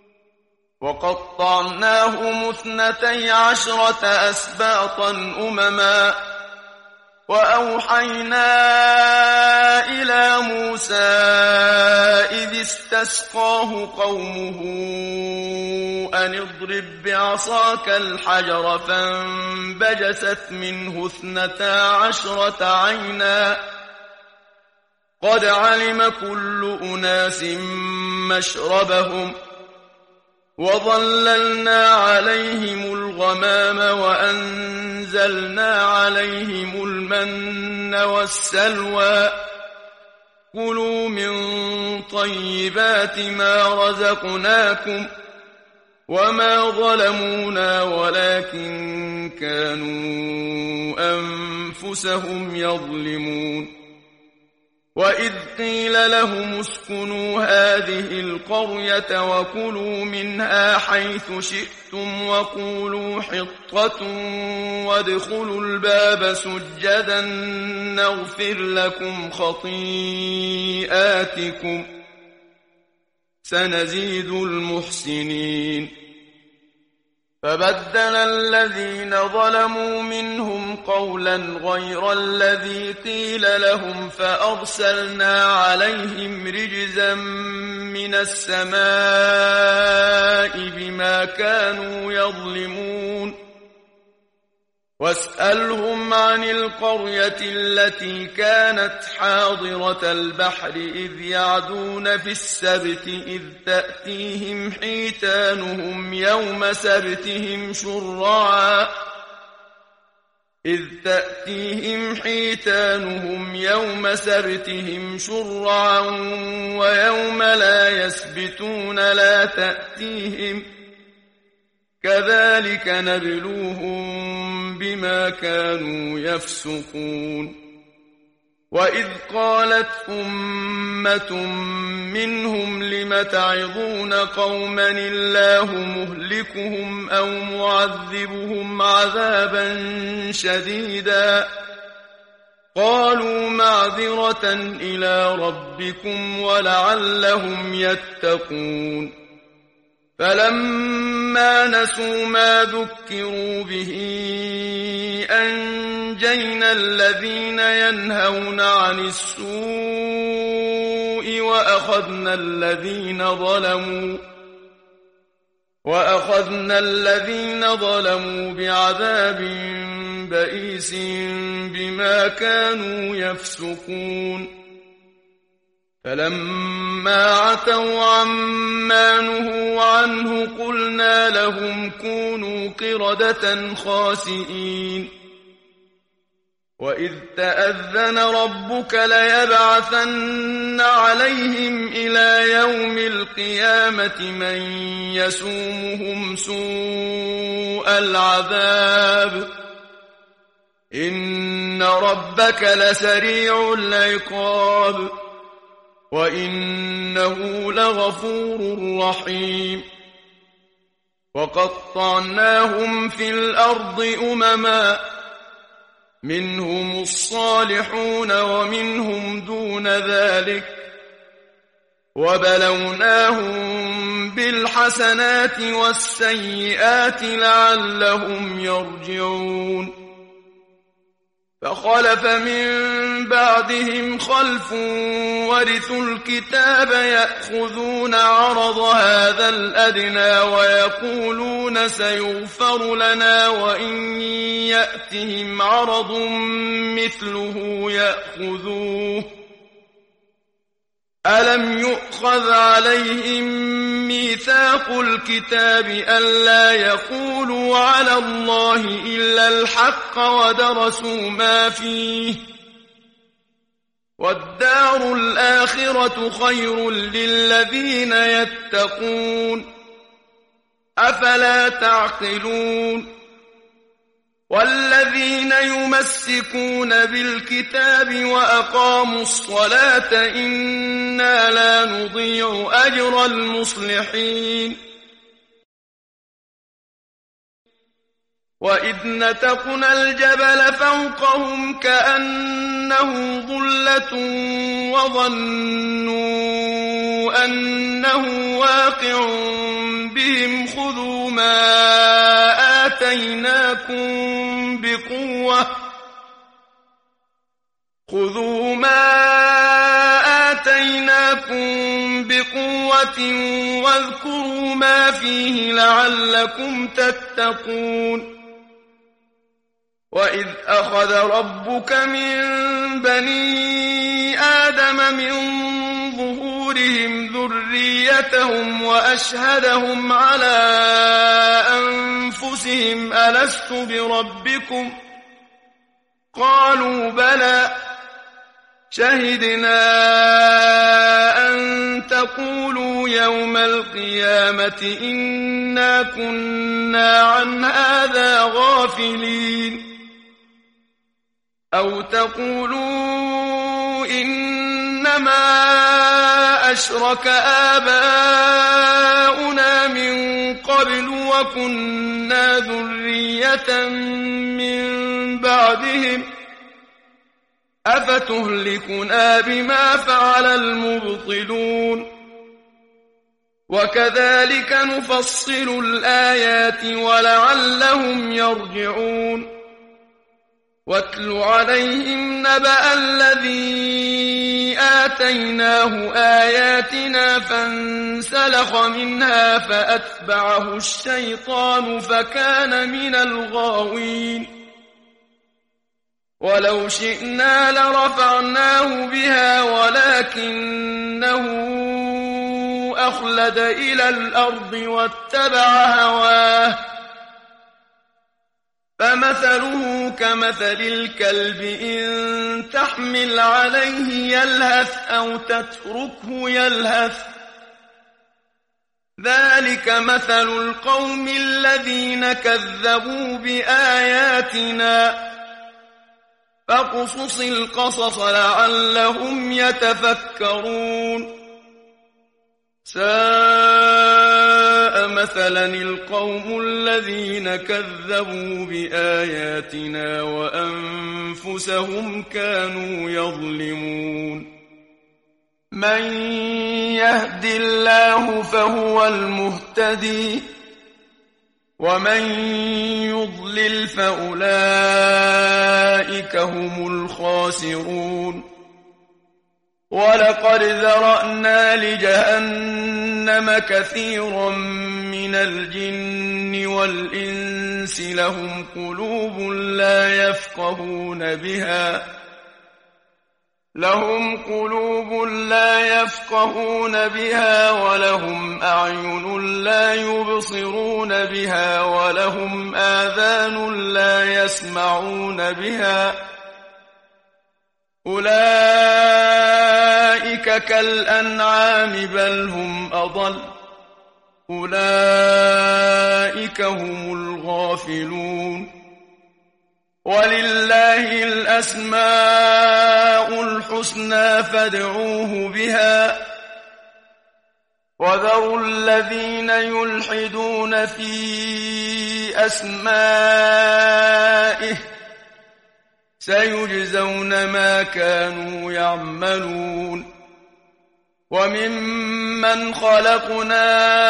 وقطعناهم اثنتي عشرة أسباطا أمما وأوحينا إلى موسى إذ استسقاه قومه أن اضرب بعصاك الحجر فانبجست منه اثنتا عشرة عينا قد علم كل أناس مشربهم وظللنا عليهم الغمام وأنزلنا عليهم المن والسلوى كلوا من طيبات ما رزقناكم وما ظلمونا ولكن كانوا أنفسهم يظلمون وإذ قيل لهم اسكنوا هذه القرية وكلوا منها حيث شئتم وقولوا حطة وادخلوا الباب سجدا نغفر لكم خطيئاتكم سنزيد المحسنين فبدل الذين ظلموا منهم قولا غير الذي قيل لهم فأرسلنا عليهم رجزا من السماء بما كانوا يظلمون واسألهم عن القرية التي كانت حاضرة البحر إذ يعدون في السبت إذ تأتيهم حيتانهم يوم سبتهم شرعا إذ تأتيهم حيتانهم يوم سبتهم شرعا ويوم لا يسبتون لا تأتيهم كذلك نبلوهم بما كانوا يفسقون وإذ قالت أمة منهم لم تعظون قوما الله مهلكهم أو معذبهم عذابا شديدا قالوا معذرة إلى ربكم ولعلهم يتقون فلما نسوا ما ذكروا به أنجينا الذين ينهون عن السوء وأخذنا الذين ظلموا وأخذنا الذين ظلموا بعذاب بئيس بما كانوا يفسقون فلما عتوا عما نهوا عنه قلنا لهم كونوا قردة خاسئين وإذ تأذن ربك ليبعثن عليهم إلى يوم القيامة من يسومهم سوء العذاب إن ربك لسريع العقاب وإنه لغفور رحيم وقطعناهم في الأرض أمما منهم الصالحون ومنهم دون ذلك وبلوناهم بالحسنات والسيئات لعلهم يرجعون فخلف من بعدهم خلف ورثوا الكتاب يأخذون عرض هذا الأدنى ويقولون سيغفر لنا وإن يأتهم عرض مثله يأخذوه ألم يؤخذ عليهم ميثاق الكتاب ألا يقولوا على الله إلا الحق ودرسوا ما فيه والدار الآخرة خير للذين يتقون أفلا تعقلون والذين يمسكون بالكتاب وأقاموا الصلاة إنا لا نضيع أجر المصلحين وإذ نتقنا الجبل فوقهم كأنه ظلة وظنوا أنه واقع بهم خذوا ما آتيناكم بقوة خذوا ما آتيناكم بقوة واذكروا ما فيه لعلكم تتقون وإذ أخذ ربك من بني آدم من ظهورهم ذريتهم وأشهدهم على أنفسهم ألست بربكم قالوا بلى شهدنا أن تقولوا يوم القيامة إنا كنا عن هذا غافلين أو تقولوا إنما أشرك آباؤنا من قبل وكنا ذرية من بعدهم أفتهلكنا بما فعل المبطلون وكذلك نفصل الآيات ولعلهم يرجعون واتل عليهم نبأ الذي آتيناه آياتنا فانسلخ منها فأتبعه الشيطان فكان من الغاوين ولو شئنا لرفعناه بها ولكنه أخلد إلى الأرض واتبع هواه فمثله كمثل الكلب إن تحمل عليه يلهث أو تتركه يلهث ذلك مثل القوم الذين كذبوا بآياتنا فاقصص القصص لعلهم يتفكرون ساء مثلا القوم الذين كذبوا بآياتنا وأنفسهم كانوا يظلمون من يهد الله فهو المهتدي ومن يضلل فأولئك هم الخاسرون ولقد ذرأنا لجهنم كثيرا من الجن والإنس لهم قلوب لا يفقهون بها لهم قلوب لا يفقهون بها ولهم أعين لا يبصرون بها ولهم آذان لا يسمعون بها أولئك كالأنعام بل هم أضل أولئك هم الغافلون ولله الأسماء الحسنى فادعوه بها وذروا الذين يلحدون في أسمائه سيجزون ما كانوا يعملون وممن خلقنا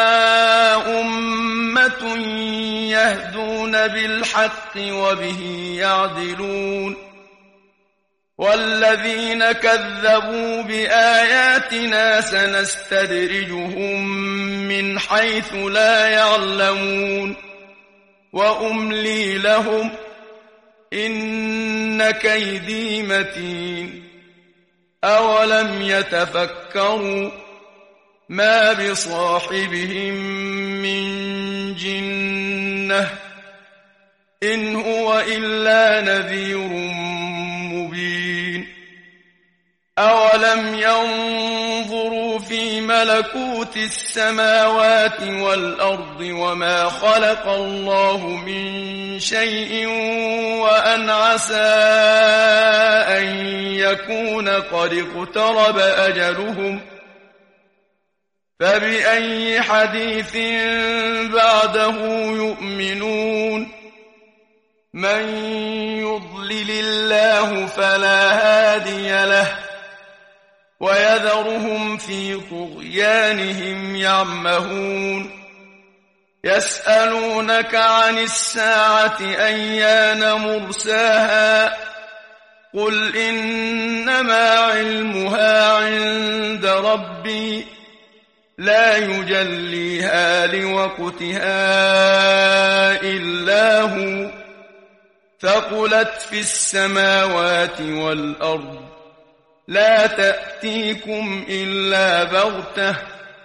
أمة يهدون بالحق وبه يعدلون والذين كذبوا بآياتنا سنستدرجهم من حيث لا يعلمون وأملي لهم إن كيدي متين أولم يتفكروا ما بصاحبهم من جنة إن هو إلا نذير مبين أولم ينظروا في ملكوت السماوات والأرض وما خلق الله من شيء وأن عسى أن يكون قد اقترب أجلهم فبأي حديث بعده يؤمنون من يضلل الله فلا هادي له ويذرهم في طغيانهم يعمهون يسألونك عن الساعة أيان مرساها قل إنما علمها عند ربي لا يجليها لوقتها إلا هو ثقلت في السماوات والأرض لا تأتيكم إلا بغتة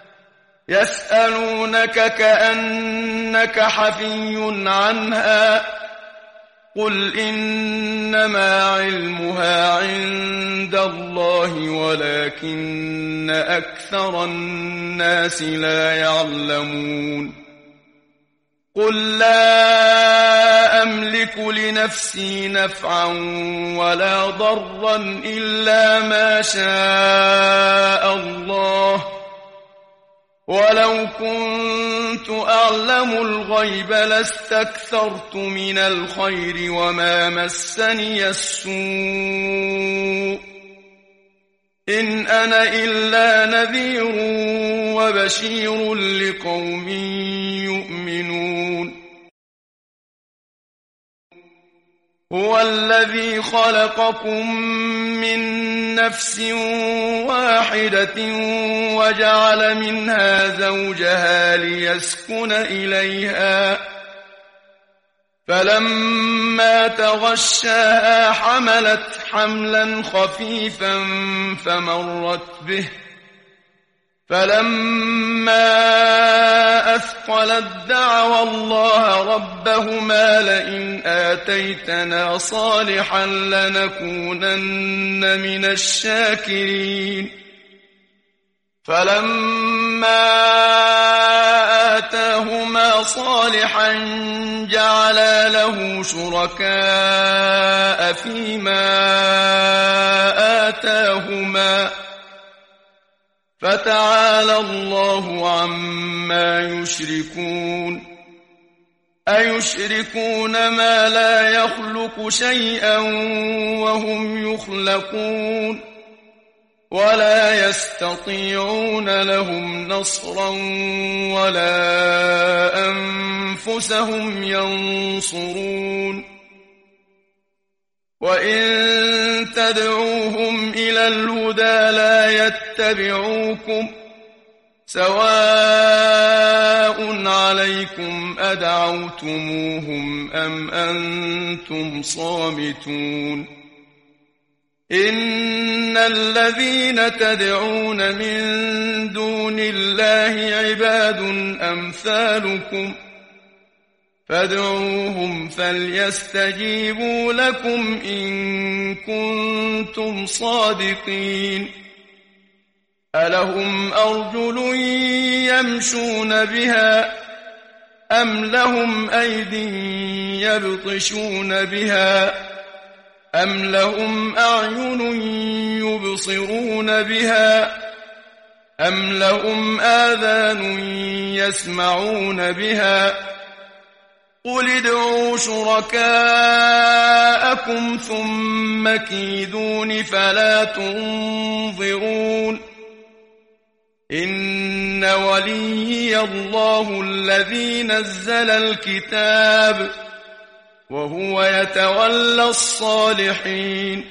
يسألونك كأنك حفي عنها قل إنما علمها عند الله ولكن أكثر الناس لا يعلمون قل لا أملك لنفسي نفعا ولا ضرا إلا ما شاء الله ولو كنت أعلم الغيب لاستكثرت من الخير وما مسني السوء إن أنا إلا نذير وبشير لقوم يؤمنون هو الذي خلقكم من نفس واحدة وجعل منها زوجها ليسكن إليها فلما تغشاها حملت حملا خفيفا فمرت به فلما أثقلت دعوا الله ربهما لئن آتيتنا صالحا لنكونن من الشاكرين فلما آتاهما صالحا جعلا له شركاء فيما آتاهما فتعالى الله عما يشركون أيشركون ما لا يخلق شيئا وهم يخلقون ولا يستطيعون لهم نصرا ولا أنفسهم ينصرون وإن تدعوهم إلى الهدى لا يتبعوكم سواء عليكم أدعوتموهم أم أنتم صامتون إن الذين تدعون من دون الله عباد أمثالكم فادعوهم فليستجيبوا لكم إن كنتم صادقين ألهم أرجل يمشون بها أم لهم أيد يبطشون بها أم لهم أعين يبصرون بها أم لهم آذان يسمعون بها قل ادعوا شركاءكم ثم كيدون فلا تنظرون إن وليي الله الذي نزل الكتاب وهو يتولى الصالحين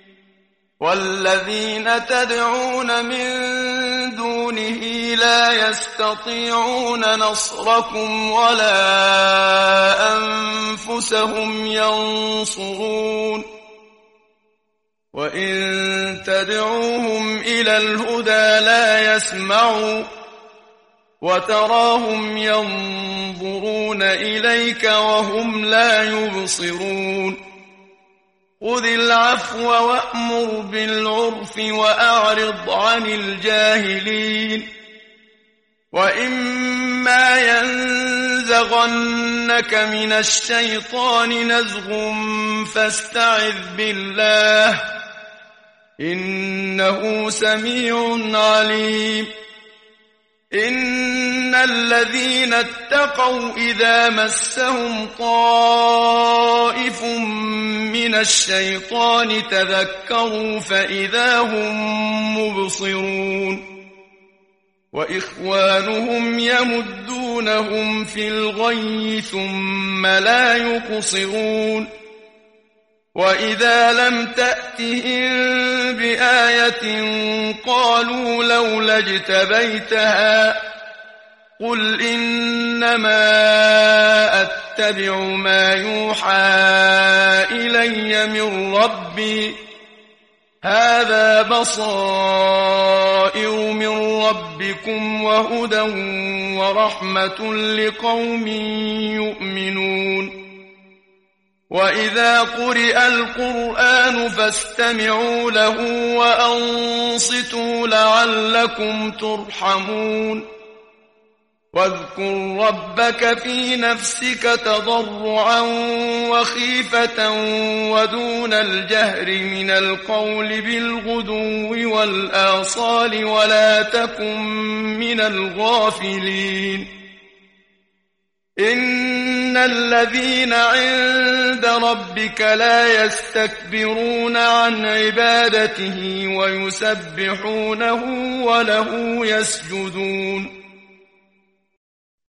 والذين تدعون من دونه لا يستطيعون نصركم ولا أنفسهم ينصرون وإن تدعوهم إلى الهدى لا يسمعوا وتراهم ينظرون إليك وهم لا يبصرون خذ العفو وأمر بالعرف وأعرض عن الجاهلين وإما ينزغنك من الشيطان نزغ فاستعذ بالله إنه سميع عليم إن الذين اتقوا إذا مسهم طائف من الشيطان تذكروا فإذا هم مبصرون وإخوانهم يمدونهم في الغي ثم لا يقصرون وإذا لم تأتهم بآية قالوا لولا اجتبيتها قل إنما أتبع ما يوحى إلي من ربي هذا بصائر من ربكم وهدى ورحمة لقوم يؤمنون وإذا قرئ القرآن فاستمعوا له وأنصتوا لعلكم ترحمون واذكر ربك في نفسك تضرعا وخيفة ودون الجهر من القول بالغدو والآصال ولا تكن من الغافلين إن الذين عند ربك لا يستكبرون عن عبادته ويسبحونه وله يسجدون